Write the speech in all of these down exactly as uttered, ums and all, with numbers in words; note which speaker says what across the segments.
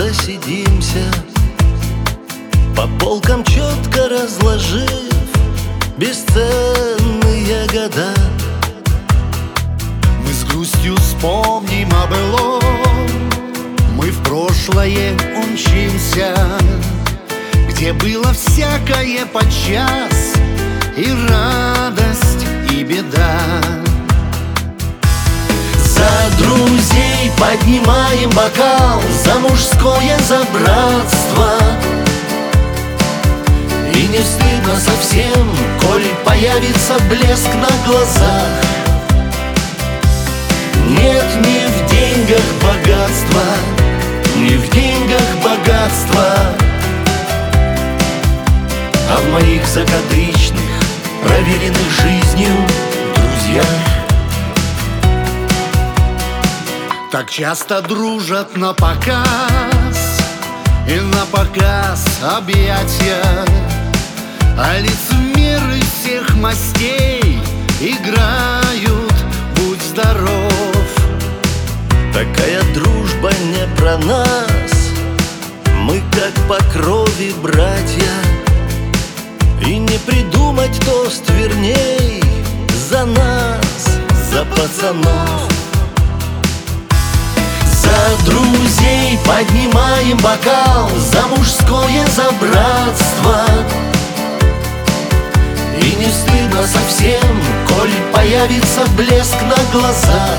Speaker 1: засидимся, по полкам четко разложив бесценные года.
Speaker 2: Мы с грустью вспомним о былом, мы в прошлое умчимся, где было всякое подчас, и радость, и беда.
Speaker 1: За друзей поднимаем бокал, за мужское, за братство. И не стыдно совсем, коль появится блеск на глазах. Нет ни в деньгах богатства, ни в деньгах богатства, а в моих закадычных, проверенных жизнью друзьях.
Speaker 2: Так часто дружат на показ, и на показ объятия, а лицемеры всех мастей играют «Будь здоров».
Speaker 1: Такая дружба не про нас, мы как по крови братья. И не придумать тост верней за нас, за пацанов. За друзей поднимаем бокал, за мужское, за братство. И не стыдно совсем, коль появится блеск на глазах.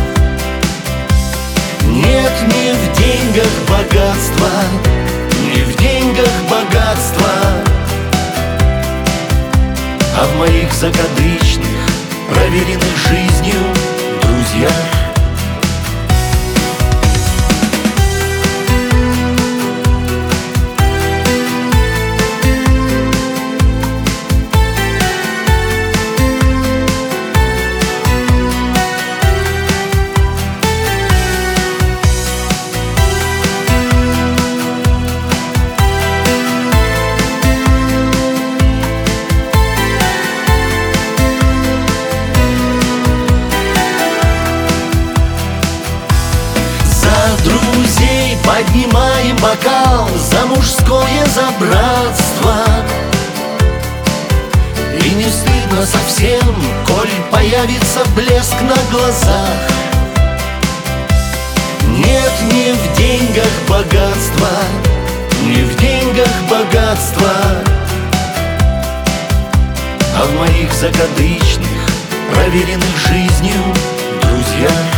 Speaker 1: Нет ни в деньгах богатства, ни в деньгах богатства, а в моих закадычных, проверенных жизнью друзьях. Друзей поднимаем бокал, за мужское, за братство. И не стыдно совсем, коль появится блеск на глазах. Нет ни в деньгах богатства, ни в деньгах богатства, а в моих закадычных, проверенных жизнью друзьях.